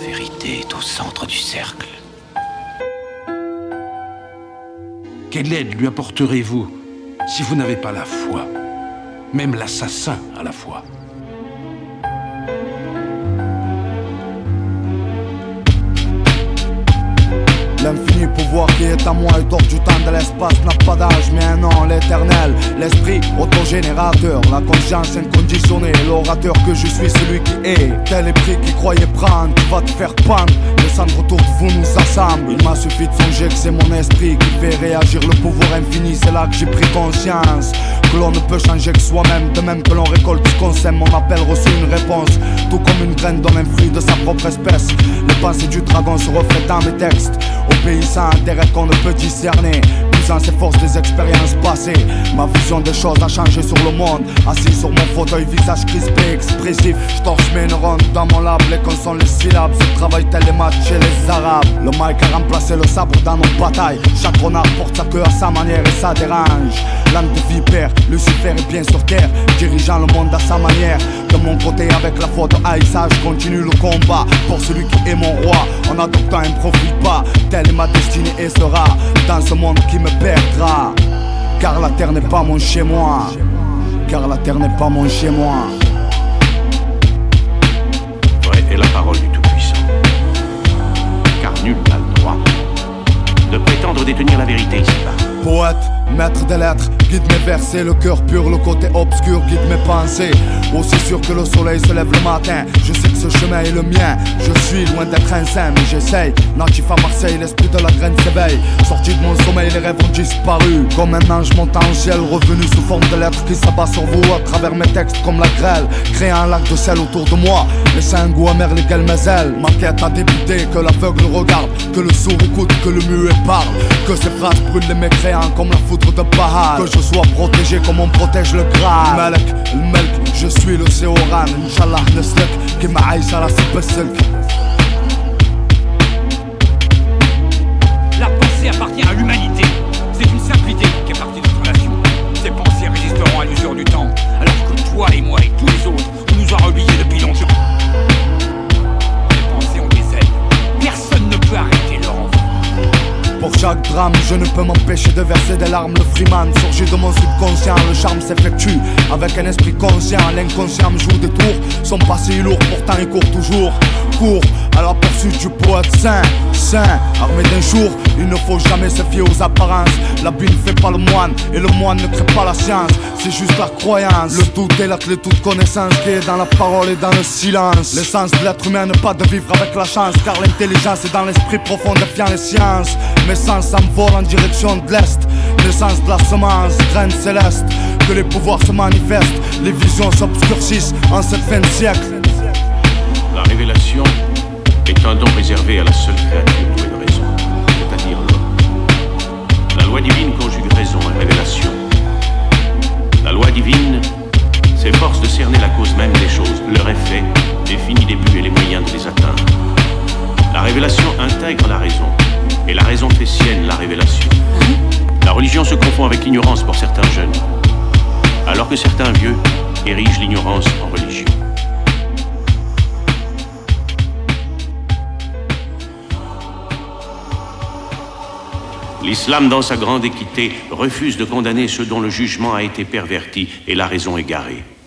vérité est au centre du cercle. Quelle aide lui apporterez-vous si vous n'avez pas la foi? Même l'assassin a la foi. L'infini pouvoir qui est à moi est hors du temps de l'espace n'a pas d'âge mais un nom, l'éternel. L'esprit autogénérateur, la conscience inconditionnée. L'orateur que je suis, celui qui est. Tel est pris qui croyait prendre, tu vas te faire pendre. Les cendres autour de vous nous assemblent. Il m'a suffi de songer que c'est mon esprit qui fait réagir le pouvoir infini. C'est là que j'ai pris conscience que l'on ne peut changer que soi-même. De même que l'on récolte ce qu'on sème, mon appel reçut une réponse. Tout comme une graine donne un fruit de sa propre espèce. Les pensées du dragon se reflètent dans mes textes. Obéissant à des rêves qu'on ne peut discerner, puissant ses forces des expériences passées. Ma vision des choses a changé sur le monde. Assis sur mon fauteuil, visage crispé, expressif. Je torche mes neurones dans mon lab. Les cons sont les syllabes, ce travail tel les maths chez les arabes. Le mic a remplacé le sabre dans nos batailles. Chaque renard porte sa queue à sa manière et ça dérange. L'âme de vipère, Lucifer est bien sur terre, dirigeant le monde à sa manière. De mon côté avec la faute Aïssa, je continue le combat pour celui qui est mon roi. En adoptant un profil pas, telle est ma destinée et sera dans ce monde qui me perdra. Car la terre n'est pas mon chez-moi. Car la terre n'est pas mon chez-moi. Vraie est la parole du Tout-Puissant. Car nul n'a le droit de prétendre détenir la vérité ici-bas. Poète, maître des lettres, guide mes versets, le cœur pur, le côté obscur guide mes pensées. Aussi sûr que le soleil se lève le matin, je sais que ce chemin est le mien. Je suis loin d'être un saint, mais j'essaye. Natif à Marseille, l'esprit de la graine s'éveille. Sorti de mon sommeil, les rêves ont disparu. Comme un ange montant en ciel, revenu sous forme de lettres qui s'abat sur vous à travers mes textes comme la grêle. Créant un lac de sel autour de moi, laissant un goût amer lesquels mes ailes. Ma quête a débuté, que l'aveugle regarde, que le sourd écoute, que le muet parle. Que ces phrases brûlent les mécréants comme la foudre de Bahal. Que je sois protégé comme on protège le Graal. Malek, le Melk, je suis le Seoran. Inch'Allah neslek, qui m'aïs à la sibesselk. La pensée appartient à l'humanité. C'est une simplité qui est partie de notre nation. Ces pensées résisteront à l'usure du temps, alors que toi et moi et tous les autres, on nous aura oubliés depuis longtemps. Les pensées ont des ailes. Personne ne peut arrêter leur envie. Pour chaque drame, je ne peux m'empêcher de verser des larmes. Le freeman surgit de mon subconscient. Le charme s'effectue avec un esprit conscient. L'inconscient me joue des tours. Son passé est lourd, pourtant il court toujours. Court à la poursuite du poète saint. Armé d'un jour, il ne faut jamais se fier aux apparences. L'habit ne fait pas le moine et le moine ne crée pas la science. C'est juste la croyance. Le doute est la clé de toute connaissance qui est dans la parole et dans le silence. L'essence de l'être humain n'est pas de vivre avec la chance, car l'intelligence est dans l'esprit profond défiant les sciences. Mes sens s'envolent en direction de l'Est. L'essence de la semence, graine céleste. Que les pouvoirs se manifestent, les visions s'obscurcissent en cette fin de siècle. La révélation est un don réservé à la seule créature douée de raison, c'est-à-dire l'homme. La loi divine conjugue raison et révélation. La loi divine s'efforce de cerner la cause même des choses, leur effet, définit les buts et les moyens de les atteindre. La révélation intègre la raison, et la raison fait sienne la révélation. La religion se confond avec l'ignorance pour certains jeunes, alors que certains vieux érigent l'ignorance en religion. L'islam, dans sa grande équité, refuse de condamner ceux dont le jugement a été perverti et la raison égarée.